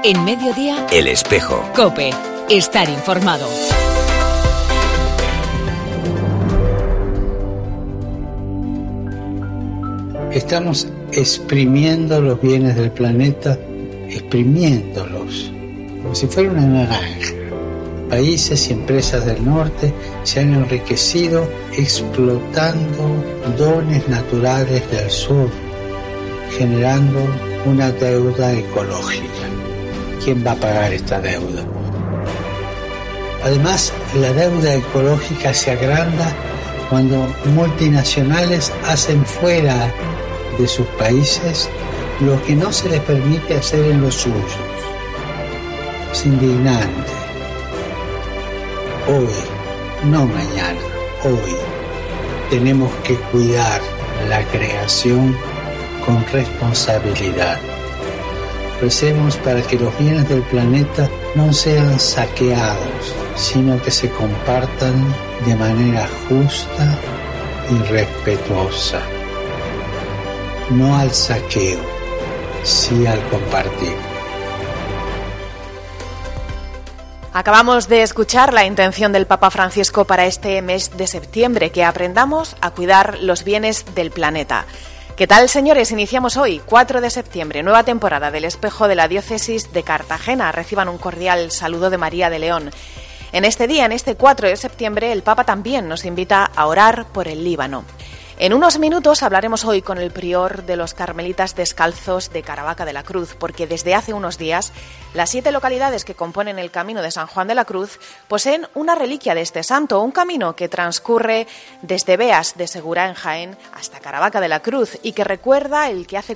En Mediodía, El Espejo. COPE. Estar informado. Estamos exprimiendo los bienes del planeta, exprimiéndolos, como si fuera una naranja. Países y empresas del norte se han enriquecido explotando dones naturales del sur, generando una deuda ecológica. ¿Quién va a pagar esta deuda? Además, la deuda ecológica se agranda cuando multinacionales hacen fuera de sus países lo que no se les permite hacer en los suyos. Es indignante. Hoy, no mañana, hoy, tenemos que cuidar la creación con responsabilidad. Recemos para que los bienes del planeta no sean saqueados, sino que se compartan de manera justa y respetuosa. No al saqueo, sí al compartir. Acabamos de escuchar la intención del Papa Francisco para este mes de septiembre, que aprendamos a cuidar los bienes del planeta. ¿Qué tal, señores? Iniciamos hoy, 4 de septiembre, nueva temporada del Espejo de la Diócesis de Cartagena. Reciban un cordial saludo de María de León. En este día, en este 4 de septiembre, el Papa también nos invita a orar por el Líbano. En unos minutos hablaremos hoy con el prior de los Carmelitas Descalzos de Caravaca de la Cruz, porque desde hace unos días las 7 localidades que componen el Camino de San Juan de la Cruz poseen una reliquia de este santo, un camino que transcurre desde Beas de Segura en Jaén hasta Caravaca de la Cruz y que recuerda el que hace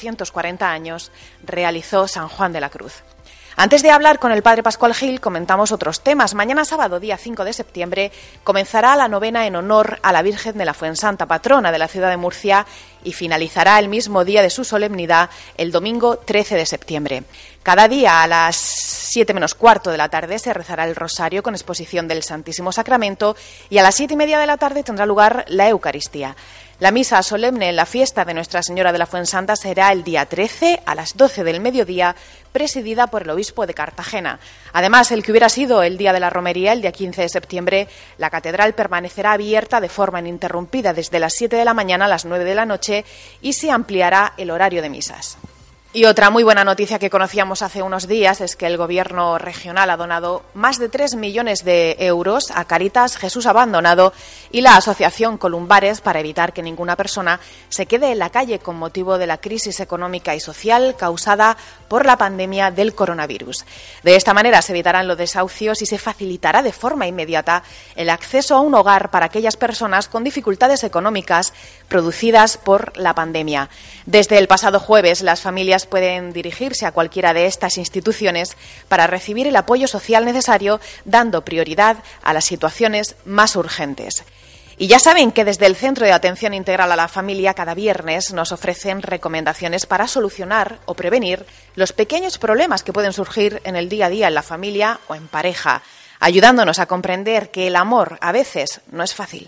440 años realizó San Juan de la Cruz. Antes de hablar con el padre Pascual Gil, comentamos otros temas. Mañana sábado, día 5 de septiembre, comenzará la novena en honor a la Virgen de la Fuensanta, patrona de la ciudad de Murcia, y finalizará el mismo día de su solemnidad, el domingo 13 de septiembre. Cada día a las 7 menos cuarto de la tarde se rezará el rosario con exposición del Santísimo Sacramento y a las 7:30 de la tarde tendrá lugar la Eucaristía. La misa solemne en la fiesta de Nuestra Señora de la Fuensanta será el día 13 a las 12 del mediodía, presidida por el obispo de Cartagena. Además, el que hubiera sido el día de la romería, el día 15 de septiembre, la catedral permanecerá abierta de forma ininterrumpida desde las 7 de la mañana a las 9 de la noche y se ampliará el horario de misas. Y otra muy buena noticia que conocíamos hace unos días es que el Gobierno regional ha donado más de 3 millones de euros a Cáritas Jesús Abandonado y la Asociación Columbares para evitar que ninguna persona se quede en la calle con motivo de la crisis económica y social causada por la pandemia del coronavirus. De esta manera se evitarán los desahucios y se facilitará de forma inmediata el acceso a un hogar para aquellas personas con dificultades económicas producidas por la pandemia. Desde el pasado jueves, las familias pueden dirigirse a cualquiera de estas instituciones para recibir el apoyo social necesario, dando prioridad a las situaciones más urgentes. Y ya saben que desde el Centro de Atención Integral a la Familia cada viernes nos ofrecen recomendaciones para solucionar o prevenir los pequeños problemas que pueden surgir en el día a día en la familia o en pareja, ayudándonos a comprender que el amor a veces no es fácil.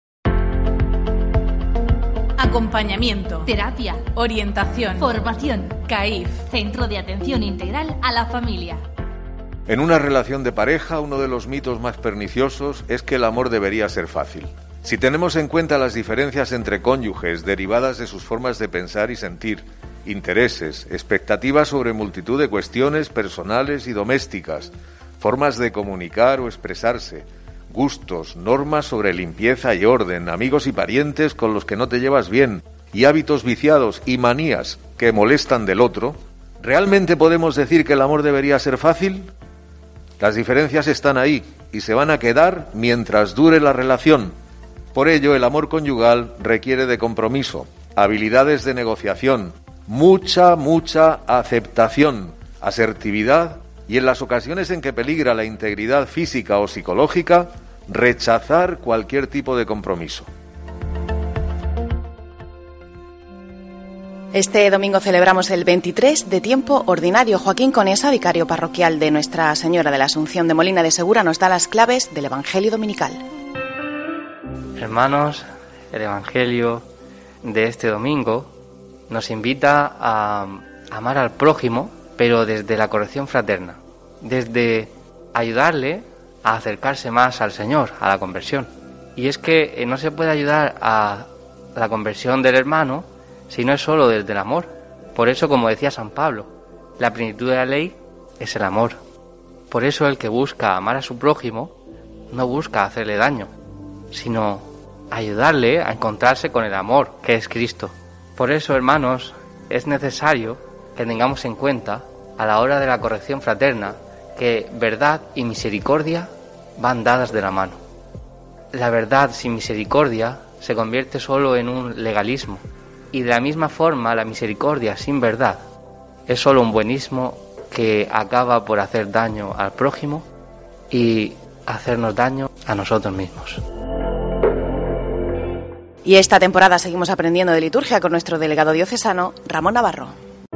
Acompañamiento, terapia, orientación, formación, CAIF, Centro de Atención Integral a la Familia. En una relación de pareja, uno de los mitos más perniciosos es que el amor debería ser fácil. Si tenemos en cuenta las diferencias entre cónyuges derivadas de sus formas de pensar y sentir, intereses, expectativas sobre multitud de cuestiones personales y domésticas, formas de comunicar o expresarse, gustos, normas sobre limpieza y orden, amigos y parientes con los que no te llevas bien, y hábitos viciados y manías que molestan del otro, ¿realmente podemos decir que el amor debería ser fácil? Las diferencias están ahí y se van a quedar mientras dure la relación. Por ello, el amor conyugal requiere de compromiso, habilidades de negociación, mucha aceptación, asertividad y en las ocasiones en que peligra la integridad física o psicológica, rechazar cualquier tipo de compromiso. Este domingo celebramos el 23 de tiempo ordinario. Joaquín Conesa, vicario parroquial de Nuestra Señora de la Asunción de Molina de Segura, nos da las claves del Evangelio dominical. Hermanos, el Evangelio de este domingo nos invita a amar al prójimo, pero desde la corrección fraterna, desde ayudarle a acercarse más al Señor, a la conversión. Y es que no se puede ayudar a la conversión del hermano si no es solo desde el amor. Por eso, como decía San Pablo, la plenitud de la ley es el amor. Por eso el que busca amar a su prójimo no busca hacerle daño, sino ayudarle a encontrarse con el amor que es Cristo. Por eso, hermanos, es necesario que tengamos en cuenta a la hora de la corrección fraterna que verdad y misericordia van dadas de la mano. La verdad sin misericordia se convierte solo en un legalismo, y de la misma forma la misericordia sin verdad es solo un buenismo que acaba por hacer daño al prójimo y hacernos daño a nosotros mismos. Y esta temporada seguimos aprendiendo de liturgia con nuestro delegado diocesano, Ramón Navarro.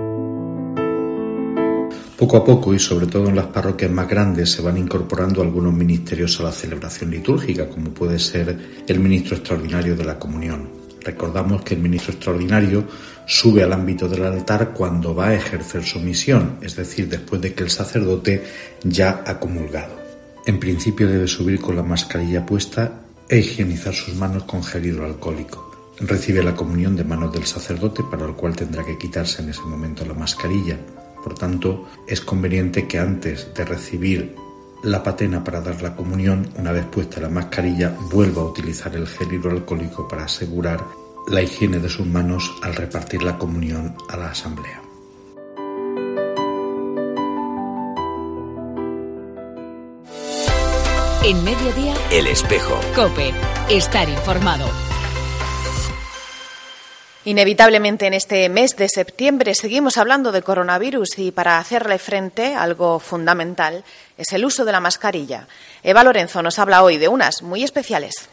Poco a poco, y sobre todo en las parroquias más grandes, se van incorporando algunos ministerios a la celebración litúrgica, como puede ser el ministro extraordinario de la comunión. Recordamos que el ministro extraordinario sube al ámbito del altar cuando va a ejercer su misión, es decir, después de que el sacerdote ya ha comulgado. En principio debe subir con la mascarilla puesta e higienizar sus manos con gel hidroalcohólico. Recibe la comunión de manos del sacerdote, para el cual tendrá que quitarse en ese momento la mascarilla. Por tanto, es conveniente que antes de recibir la patena para dar la comunión, una vez puesta la mascarilla, vuelva a utilizar el gel hidroalcohólico para asegurar la higiene de sus manos al repartir la comunión a la asamblea. En Mediodía, El Espejo. COPE. Estar informado. Inevitablemente en este mes de septiembre seguimos hablando de coronavirus y para hacerle frente algo fundamental es el uso de la mascarilla. Eva Lorenzo nos habla hoy de unas muy especiales.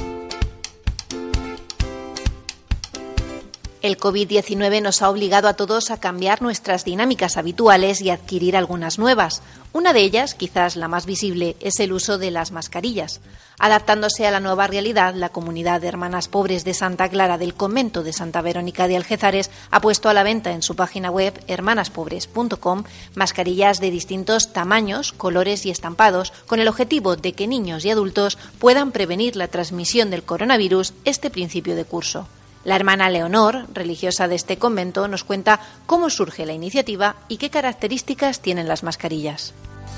El COVID-19 nos ha obligado a todos a cambiar nuestras dinámicas habituales y adquirir algunas nuevas. Una de ellas, quizás la más visible, es el uso de las mascarillas. Adaptándose a la nueva realidad, la comunidad de Hermanas Pobres de Santa Clara del convento de Santa Verónica de Algézares ha puesto a la venta en su página web hermanaspobres.com mascarillas de distintos tamaños, colores y estampados con el objetivo de que niños y adultos puedan prevenir la transmisión del coronavirus este principio de curso. La hermana Leonor, religiosa de este convento, nos cuenta cómo surge la iniciativa y qué características tienen las mascarillas.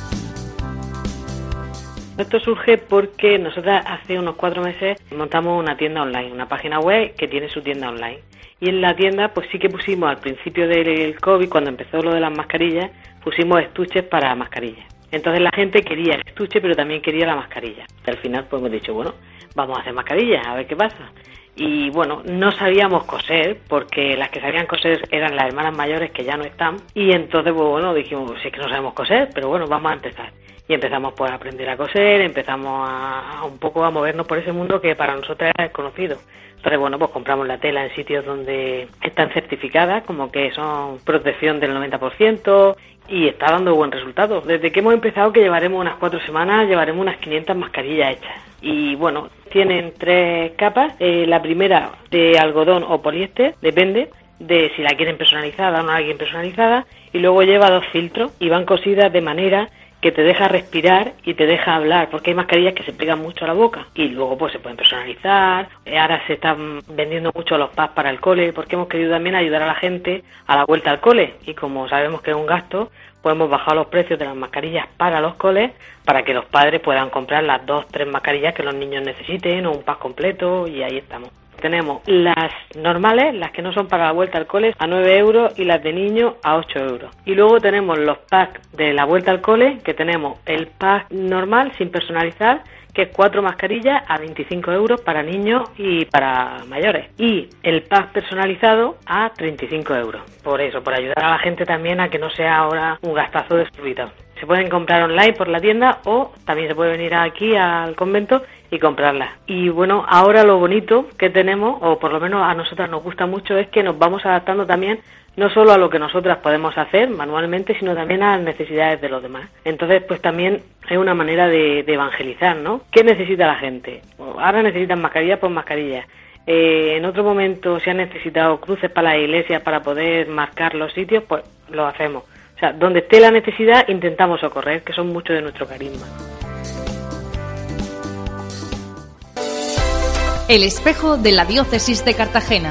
Esto surge porque nosotras hace unos 4 meses montamos una tienda online, una página web que tiene su tienda online. Y en la tienda pues sí que pusimos al principio del COVID, cuando empezó lo de las mascarillas, pusimos estuches para mascarillas. Entonces la gente quería el estuche pero también quería la mascarilla. Y al final pues hemos dicho, bueno, vamos a hacer mascarillas, a ver qué pasa. Y bueno, no sabíamos coser, porque las que sabían coser eran las hermanas mayores que ya no están. Y entonces, pues bueno, dijimos, sí que no sabemos coser, pero bueno, vamos a empezar. Y empezamos pues a aprender a coser, empezamos a un poco a movernos por ese mundo que para nosotros era desconocido. Entonces, bueno, pues compramos la tela en sitios donde están certificadas, como que son protección del 90%, y está dando buen resultado. Desde que hemos empezado, que llevaremos unas 4 semanas, llevaremos unas 500 mascarillas hechas. Y bueno, tienen 3 capas. La primera de algodón o poliéster, depende de si la quieren personalizada o no la quieren personalizada. Y luego lleva 2 filtros y van cosidas de manera que te deja respirar y te deja hablar, porque hay mascarillas que se pegan mucho a la boca y luego pues se pueden personalizar. Ahora se están vendiendo mucho los packs para el cole, porque hemos querido también ayudar a la gente a la vuelta al cole, y como sabemos que es un gasto, pues hemos bajado los precios de las mascarillas para los coles, para que los padres puedan comprar las 2-3 mascarillas que los niños necesiten, o un pack completo, y ahí estamos. Tenemos las normales, las que no son para la vuelta al cole, a 9 euros, y las de niños a 8 euros. Y luego tenemos los packs de la vuelta al cole, que tenemos el pack normal sin personalizar, que es 4 mascarillas a 25 euros para niños y para mayores. Y el pack personalizado a 35 euros. Por eso, por ayudar a la gente también a que no sea ahora un gastazo destruido. Se pueden comprar online por la tienda, o también se puede venir aquí al convento y comprarlas. Y bueno, ahora lo bonito que tenemos, o por lo menos a nosotras nos gusta mucho, es que nos vamos adaptando también no solo a lo que nosotras podemos hacer manualmente, sino también a las necesidades de los demás. Entonces, pues también es una manera de evangelizar, ¿no? ¿Qué necesita la gente? Ahora necesitan mascarillas, pues mascarillas. En otro momento se han necesitado cruces para las iglesias para poder marcar los sitios, pues lo hacemos. O sea, donde esté la necesidad intentamos socorrer, que son muchos de nuestro carisma. El espejo de la diócesis de Cartagena.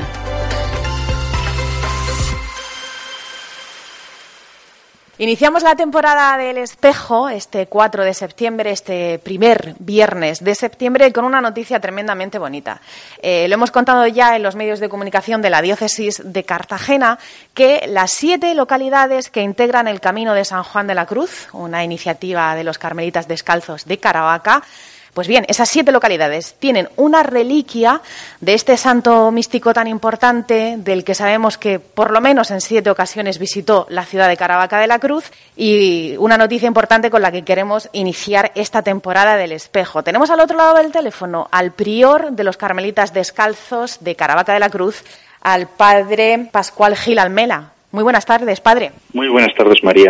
Iniciamos la temporada del Espejo este 4 de septiembre, este primer viernes de septiembre, con una noticia tremendamente bonita. Lo hemos contado ya en los medios de comunicación de la diócesis de Cartagena, que las 7 localidades que integran el Camino de San Juan de la Cruz, una iniciativa de los Carmelitas Descalzos de Caravaca, pues bien, esas 7 localidades tienen una reliquia de este santo místico tan importante, del que sabemos que por lo menos en 7 ocasiones visitó la ciudad de Caravaca de la Cruz, y una noticia importante con la que queremos iniciar esta temporada del Espejo. Tenemos al otro lado del teléfono al prior de los Carmelitas Descalzos de Caravaca de la Cruz, al padre Pascual Gil Almela. Muy buenas tardes, padre. Muy buenas tardes, María.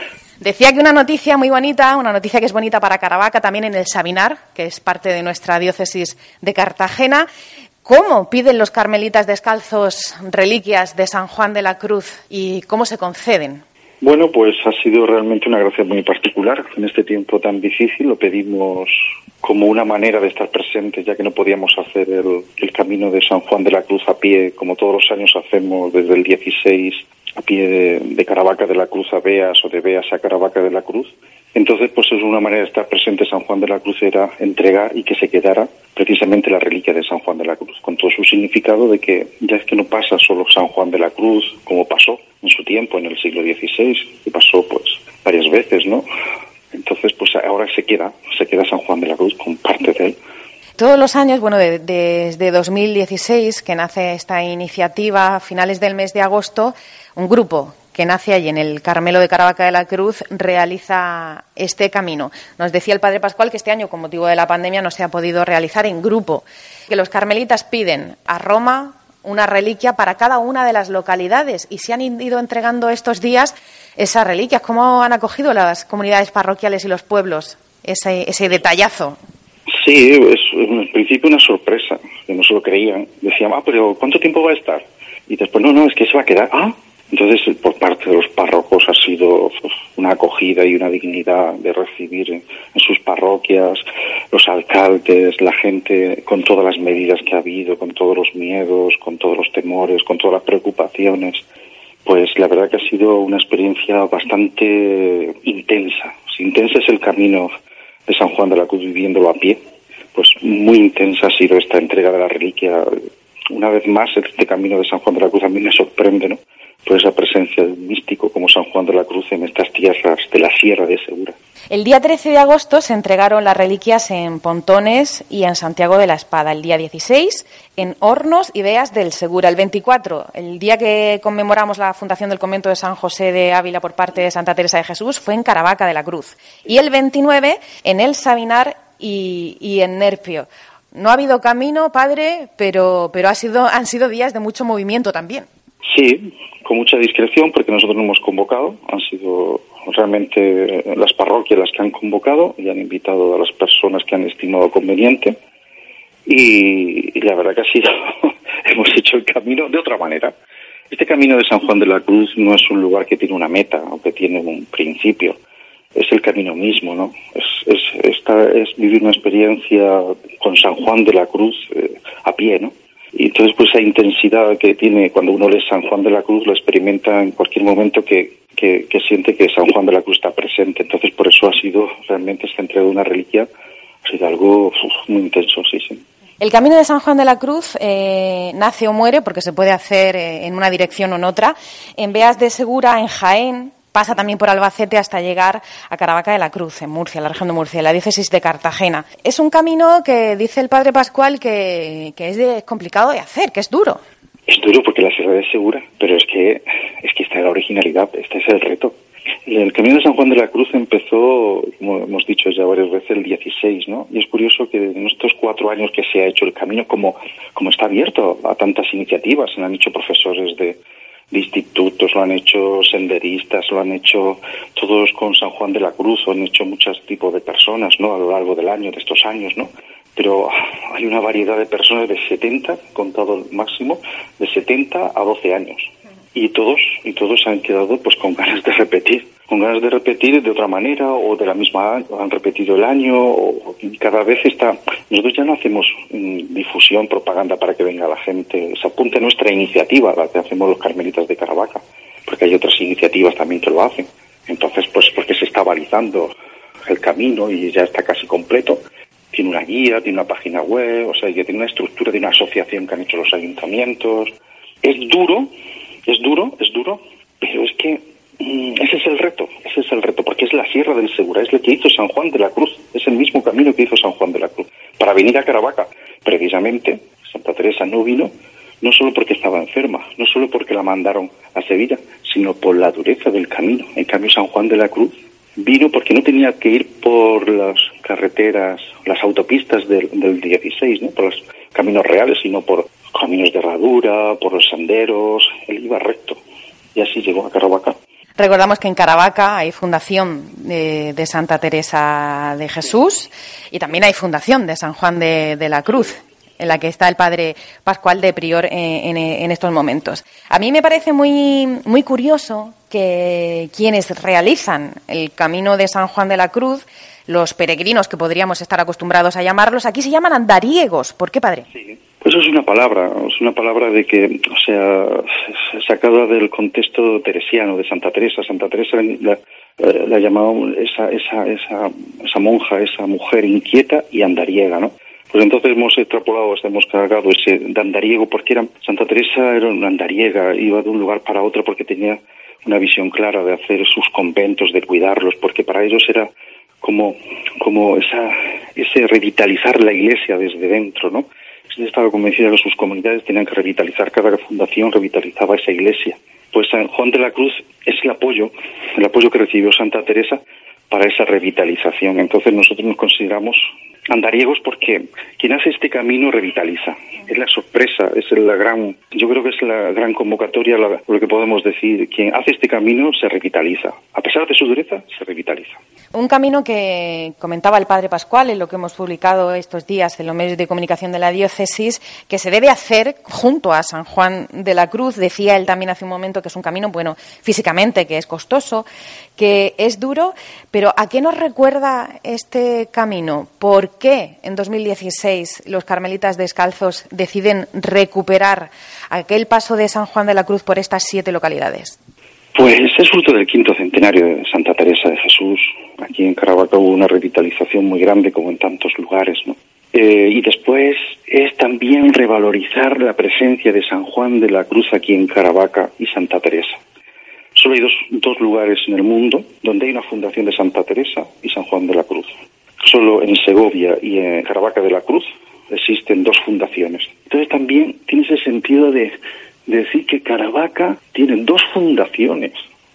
Decía que una noticia muy bonita, una noticia que es bonita para Caravaca, también en el Sabinar, que es parte de nuestra diócesis de Cartagena. ¿Cómo piden los Carmelitas Descalzos reliquias de San Juan de la Cruz y cómo se conceden? Bueno, pues ha sido realmente una gracia muy particular. En este tiempo tan difícil lo pedimos como una manera de estar presentes, ya que no podíamos hacer el camino de San Juan de la Cruz a pie, como todos los años hacemos desde el 16 a pie de Caravaca de la Cruz a Beas o de Beas a Caravaca de la Cruz. Entonces, pues es una manera de estar presente. San Juan de la Cruz era entregar y que se quedara precisamente la reliquia de San Juan de la Cruz, con todo su significado de que ya es que no pasa solo San Juan de la Cruz, como pasó en su tiempo, en el siglo XVI, y pasó pues varias veces, ¿no? Entonces, pues ahora se queda San Juan de la Cruz con parte de él. Todos los años, bueno, desde 2016, que nace esta iniciativa, a finales del mes de agosto, un grupo que nace allí en el Carmelo de Caravaca de la Cruz realiza este camino. Nos decía el padre Pascual que este año, con motivo de la pandemia, no se ha podido realizar en grupo, que los carmelitas piden a Roma una reliquia para cada una de las localidades y se han ido entregando estos días esas reliquias. ¿Cómo han acogido las comunidades parroquiales y los pueblos ese detallazo? Sí, es en principio una sorpresa, que no se lo creían. Decían, pero ¿cuánto tiempo va a estar? Y después, no, es que se va a quedar. Entonces, por parte de los párrocos ha sido una acogida y una dignidad de recibir en sus parroquias, los alcaldes, la gente, con todas las medidas que ha habido, con todos los miedos, con todos los temores, con todas las preocupaciones. Pues la verdad que ha sido una experiencia bastante intensa. Si intensa es el camino de San Juan de la Cruz viviéndolo a pie, pues muy intensa ha sido esta entrega de la reliquia. Una vez más, este camino de San Juan de la Cruz a mí me sorprende, ¿no? Por esa presencia de un místico como San Juan de la Cruz en estas tierras de la Sierra de Segura. El día 13 de agosto se entregaron las reliquias en Pontones y en Santiago de la Espada. El día 16 en Hornos y Beas del Segura. El 24, el día que conmemoramos la fundación del convento de San José de Ávila por parte de Santa Teresa de Jesús, fue en Caravaca de la Cruz. Y el 29 en el Sabinar y en Nerpio. No ha habido camino, padre, pero han sido días de mucho movimiento también. Sí, con mucha discreción, porque nosotros no hemos convocado. Han sido realmente las parroquias las que han convocado y han invitado a las personas que han estimado conveniente. Y la verdad que ha sido, hemos hecho el camino de otra manera. Este camino de San Juan de la Cruz no es un lugar que tiene una meta o que tiene un principio. Es el camino mismo, ¿no? Es vivir una experiencia con San Juan de la Cruz a pie, ¿no? Y entonces, pues esa intensidad que tiene cuando uno lee San Juan de la Cruz lo experimenta en cualquier momento que siente que San Juan de la Cruz está presente. Entonces, por eso ha sido realmente esta entrega de una reliquia, ha sido algo muy intenso, sí. El camino de San Juan de la Cruz nace o muere, porque se puede hacer en una dirección o en otra, en Beas de Segura, en Jaén. Pasa también por Albacete hasta llegar a Caravaca de la Cruz, en Murcia, la región de Murcia, la diócesis de Cartagena. Es un camino que dice el padre Pascual que es complicado de hacer, que es duro. Es duro porque la Sierra es segura, pero es que está la originalidad, este es el reto. El camino de San Juan de la Cruz empezó, como hemos dicho ya varias veces, el 16, ¿no? Y es curioso que en estos 4 años que se ha hecho el camino, como está abierto a tantas iniciativas, se han hecho profesores de institutos, lo han hecho senderistas, lo han hecho todos con San Juan de la Cruz, lo han hecho muchos tipos de personas, ¿no? A lo largo del año, de estos años, ¿no? Pero hay una variedad de personas de 70, contado el máximo, de 70 a 12 años. y todos han quedado pues con ganas de repetir de otra manera o de la misma, han repetido el año o cada vez nosotros ya no hacemos difusión, propaganda para que venga la gente, se apunte a nuestra iniciativa, la que hacemos los carmelitas de Caravaca, porque hay otras iniciativas también que lo hacen. Entonces, pues porque se está balizando el camino y ya está casi completo. Tiene una guía, tiene una página web, o sea, que tiene una estructura de una asociación que han hecho los ayuntamientos. Es duro, pero es que ese es el reto, porque es la Sierra del Segura, es lo que hizo San Juan de la Cruz, es el mismo camino que hizo San Juan de la Cruz. Para venir a Caravaca, precisamente, Santa Teresa no vino, no solo porque estaba enferma, no solo porque la mandaron a Sevilla, sino por la dureza del camino. En cambio, San Juan de la Cruz vino porque no tenía que ir por las carreteras, las autopistas del 16, ¿no? Por los caminos reales, sino por caminos de herradura, por los senderos. Él iba recto y así llegó a Caravaca. Recordamos que en Caravaca hay fundación de Santa Teresa de Jesús y también hay fundación de San Juan de la Cruz, en la que está el padre Pascual de prior en estos momentos. A mí me parece muy, muy curioso que quienes realizan el camino de San Juan de la Cruz, los peregrinos que podríamos estar acostumbrados a llamarlos, aquí se llaman andariegos. ¿Por qué, padre? Sí. Pues eso es una palabra de que, o sea, sacada del contexto teresiano de Santa Teresa. Santa Teresa la llamaban esa monja, esa mujer inquieta y andariega, ¿no? Pues entonces hemos cargado ese de andariego porque Santa Teresa era una andariega, iba de un lugar para otro porque tenía una visión clara de hacer sus conventos, de cuidarlos, porque para ellos era como ese revitalizar la iglesia desde dentro, ¿no? Estaba convencida de que sus comunidades tenían que revitalizar, cada fundación revitalizaba esa iglesia. Pues San Juan de la Cruz es el apoyo que recibió Santa Teresa para esa revitalización. Entonces nosotros nos consideramos andariegos porque quien hace este camino revitaliza. Es la sorpresa, yo creo que es la gran convocatoria, lo que podemos decir. Quien hace este camino se revitaliza. A pesar de su dureza, se revitaliza. Un camino que comentaba el padre Pascual en lo que hemos publicado estos días en los medios de comunicación de la diócesis, que se debe hacer junto a San Juan de la Cruz. Decía él también hace un momento que es un camino, bueno, físicamente, que es costoso, que es duro, pero ¿a qué nos recuerda este camino? ¿Por qué en 2016 los carmelitas descalzos deciden recuperar aquel paso de San Juan de la Cruz por estas 7 localidades? Pues es fruto del 5º centenario de Santa Teresa de Jesús. Aquí en Caravaca hubo una revitalización muy grande, como en tantos lugares, ¿no? Y después es también revalorizar la presencia de San Juan de la Cruz aquí en Caravaca y Santa Teresa. Solo hay dos lugares en el mundo donde hay una fundación de Santa Teresa y San Juan de la Cruz. Solo en Segovia y en Caravaca de la Cruz existen 2 fundaciones. Entonces también tiene ese sentido de decir que Caravaca tiene 2 fundaciones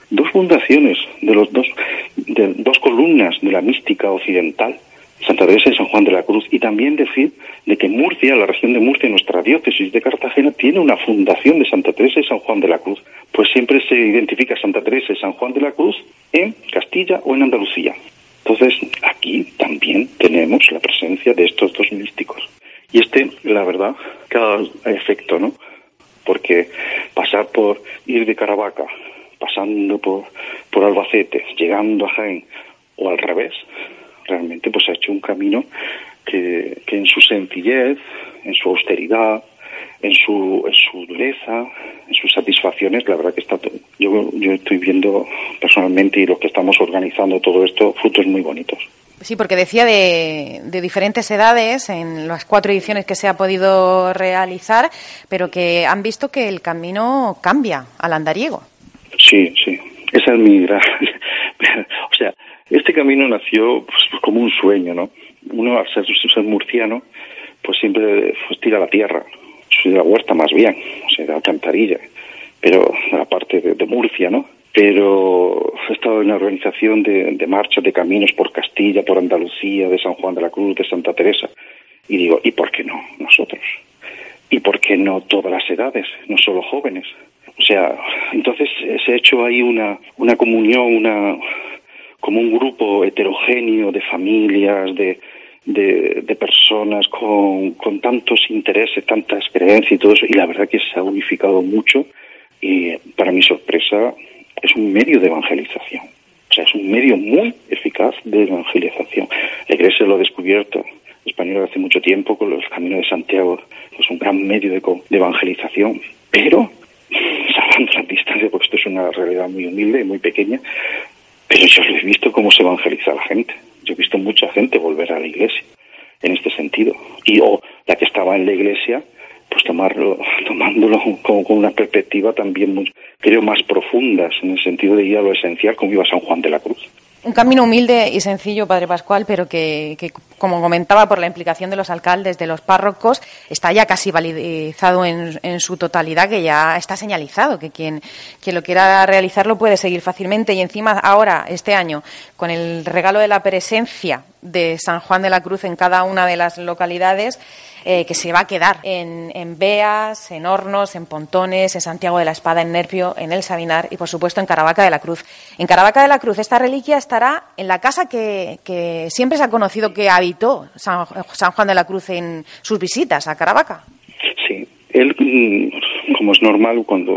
de dos columnas de la mística occidental, Santa Teresa y San Juan de la Cruz, y también decir de que Murcia, la región de Murcia, nuestra diócesis de Cartagena, tiene una fundación de Santa Teresa y San Juan de la Cruz. Pues siempre se identifica Santa Teresa y San Juan de la Cruz en Castilla o en Andalucía. Entonces, aquí también tenemos la presencia de estos 2 místicos. Y la verdad, cada efecto, ¿no? Porque ir de Caravaca, pasando por Albacete, llegando a Jaén, o al revés, realmente pues ha hecho un camino que en su sencillez, en su austeridad, en su dureza, en sus satisfacciones, la verdad que yo estoy viendo personalmente, y los que estamos organizando todo esto, frutos muy bonitos. Sí, porque decía de diferentes edades en las 4 ediciones que se ha podido realizar, pero que han visto que el camino cambia al andariego. Sí, esa es mi gran... O sea, este camino nació pues como un sueño, ¿no? Uno, al ser murciano, pues siempre tira a la tierra, soy de la huerta más bien, o sea, de la alcantarilla, pero de la parte de Murcia, ¿no? Pero he estado en la organización de marchas, de caminos por Castilla, por Andalucía, de San Juan de la Cruz, de Santa Teresa, y digo, ¿y por qué no nosotros? ¿Y por qué no todas las edades, no solo jóvenes? O sea, entonces se ha hecho ahí una comunión, como un grupo heterogéneo de familias, de personas con tantos intereses, tantas creencias y todo eso, y la verdad que se ha unificado mucho Y para mi sorpresa es un medio de evangelización. O sea, es un medio muy eficaz de evangelización. La Iglesia lo ha descubierto española hace mucho tiempo con los Caminos de Santiago. Es un gran medio de evangelización, pero salvando las distancias, porque esto es una realidad muy humilde y muy pequeña, pero yo lo he visto cómo se evangeliza a la gente. Yo he visto mucha gente volver a la Iglesia en este sentido. Y la que estaba en la Iglesia, pues tomándolo con una perspectiva también, creo, más profundas, en el sentido de ir a lo esencial, como iba San Juan de la Cruz. Un camino humilde y sencillo, Padre Pascual, pero que, como comentaba, por la implicación de los alcaldes, de los párrocos, está ya casi validizado en su totalidad, que ya está señalizado, que quien lo quiera realizar lo puede seguir fácilmente. Y encima ahora, este año, con el regalo de la presencia de San Juan de la Cruz en cada una de las localidades, que se va a quedar en Beas, en Hornos, en Pontones, en Santiago de la Espada, en Nerpio, en El Sabinar y, por supuesto, en Caravaca de la Cruz. En Caravaca de la Cruz esta reliquia estará en la casa que siempre se ha conocido que habitó San Juan de la Cruz en sus visitas a Caravaca. Sí, él, como es normal, cuando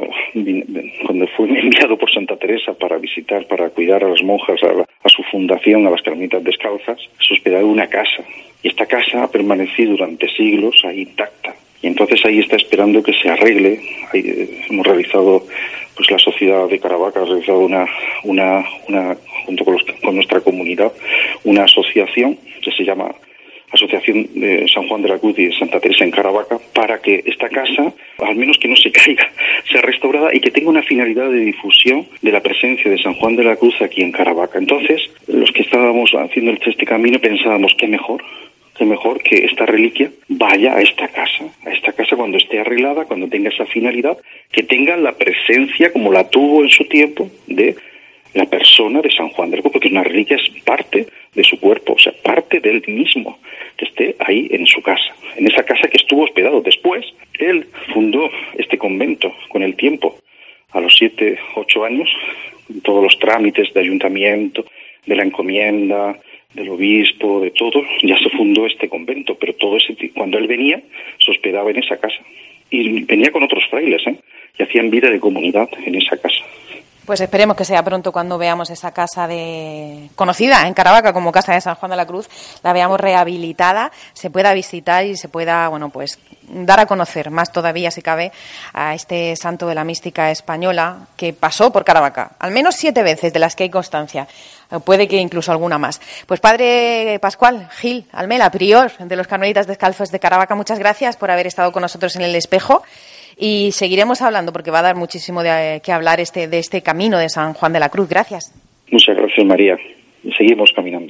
fue enviado por Santa Teresa para visitar, para cuidar a las monjas, a su fundación, a las Carmelitas Descalzas, se hospedaba en una casa. Y esta casa ha permanecido durante siglos ahí intacta. Y entonces ahí está esperando que se arregle. Ahí hemos realizado, pues la sociedad de Caravaca ha realizado una junto con nuestra comunidad, una asociación que se llama Asociación de San Juan de la Cruz y de Santa Teresa en Caravaca, para que esta casa, al menos que no se caiga, sea restaurada y que tenga una finalidad de difusión de la presencia de San Juan de la Cruz aquí en Caravaca. Entonces, los que estábamos haciendo este camino pensábamos, qué mejor que esta reliquia vaya a esta casa cuando esté arreglada, cuando tenga esa finalidad, que tenga la presencia, como la tuvo en su tiempo, de la persona de San Juan de la Cruz, porque una reliquia es parte de su cuerpo, o sea, parte de él mismo, que esté ahí en su casa, en esa casa que estuvo hospedado. Después, él fundó este convento con el tiempo, a los 7, 8 años, todos los trámites de ayuntamiento, de la encomienda, del obispo, de todo, ya se fundó este convento, pero cuando él venía, se hospedaba en esa casa. Y venía con otros frailes, y hacían vida de comunidad en esa casa. Pues esperemos que sea pronto cuando veamos esa casa conocida en Caravaca como Casa de San Juan de la Cruz, la veamos rehabilitada, se pueda visitar y se pueda, pues dar a conocer más todavía, si cabe, a este santo de la mística española que pasó por Caravaca, al menos 7 veces de las que hay constancia, puede que incluso alguna más. Pues Padre Pascual Gil Almela, prior de los Carmelitas Descalzos de Caravaca, muchas gracias por haber estado con nosotros en El Espejo. Y seguiremos hablando porque va a dar muchísimo de qué hablar de este camino de San Juan de la Cruz. Gracias. Muchas gracias, María. Y seguimos caminando.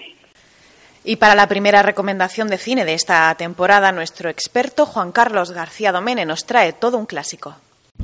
Y para la primera recomendación de cine de esta temporada, nuestro experto Juan Carlos García Domene nos trae todo un clásico.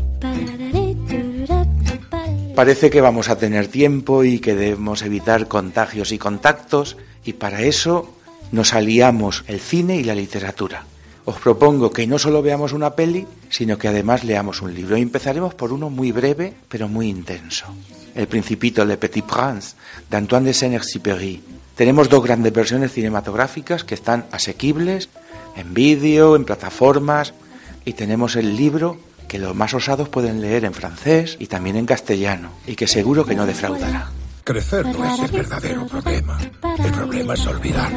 Parece que vamos a tener tiempo y que debemos evitar contagios y contactos, y para eso nos aliamos el cine y la literatura. Os propongo que no solo veamos una peli, sino que además leamos un libro. Y empezaremos por uno muy breve, pero muy intenso. El Principito, Le Petit Prince, de Antoine de Saint-Exupéry. Tenemos 2 grandes versiones cinematográficas que están asequibles, en vídeo, en plataformas, y tenemos el libro que los más osados pueden leer en francés y también en castellano, y que seguro que no defraudará. Crecer no es el verdadero problema. El problema es olvidar.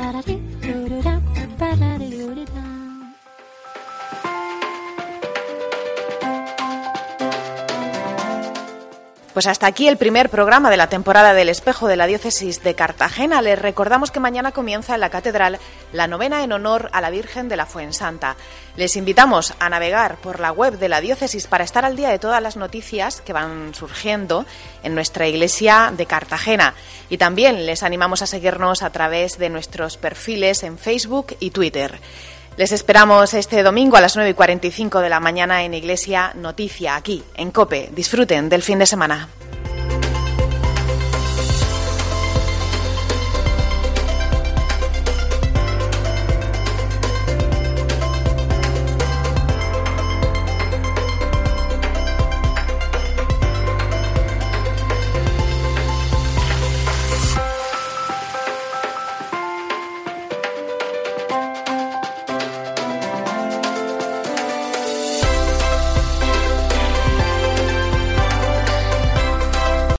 Pues hasta aquí el primer programa de la temporada del Espejo de la Diócesis de Cartagena. Les recordamos que mañana comienza en la Catedral la novena en honor a la Virgen de la Fuensanta. Les invitamos a navegar por la web de la Diócesis para estar al día de todas las noticias que van surgiendo en nuestra Iglesia de Cartagena. Y también les animamos a seguirnos a través de nuestros perfiles en Facebook y Twitter. Les esperamos este domingo a las 9:45 de la mañana en Iglesia Noticia, aquí, en COPE. Disfruten del fin de semana.